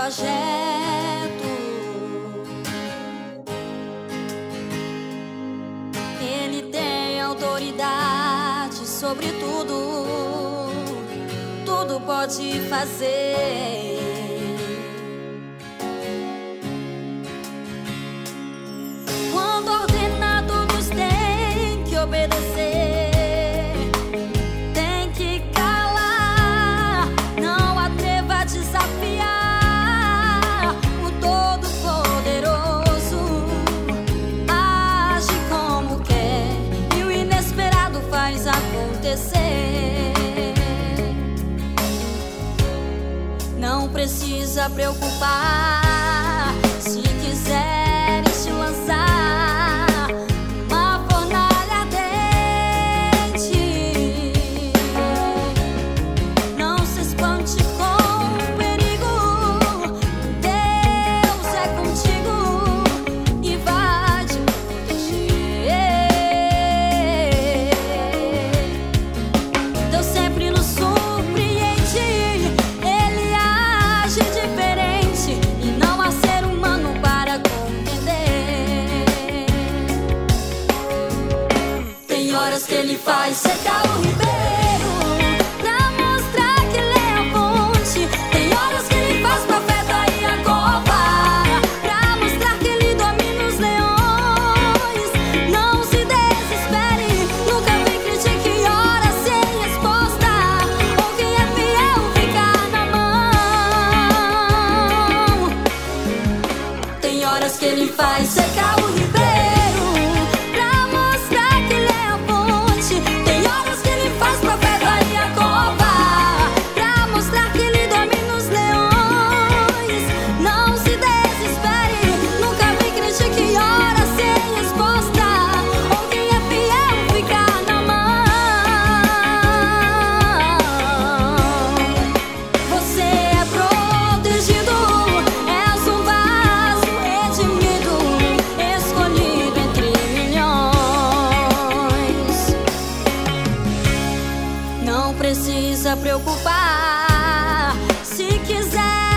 projeto. Ele tem autoridade sobre tudo, tudo pode fazer. Quando ordena, todos têm que obedecer, tem que calar, não atreva a desafiar o Todo-Poderoso. Age como quer e o inesperado faz acontecer. Não precisa preocupar se quiseres te lançar uma fornalha ardente. Não se espante com o perigo, Deus é contigo e vai te proteger. Deus sempre nos surpreende, Ele age diferente e não há ser humano para compreender. Tem horas que Ele faz secar o ribeiro pra mostrar que Ele é a fonte. Tem horas que Ele faz profeta e a cova pra mostrar que Ele domina os leões. Não se desespere, nunca me critique, ora sem resposta, ou quem é fiel ficar na mão. Tem horas que Ele faz secar o ribeiro pra mostrar que Ele é a fonte. Tem horas que Ele faz profeta e a cova pra mostrar que Ele domina os leões. Não se desespere, nunca me critique, ora sem resposta, ou quem é fiel ficar na mão. Você é protegido, és um vaso redimido, escolhido entre milhões. Não precisa preocupar se quiser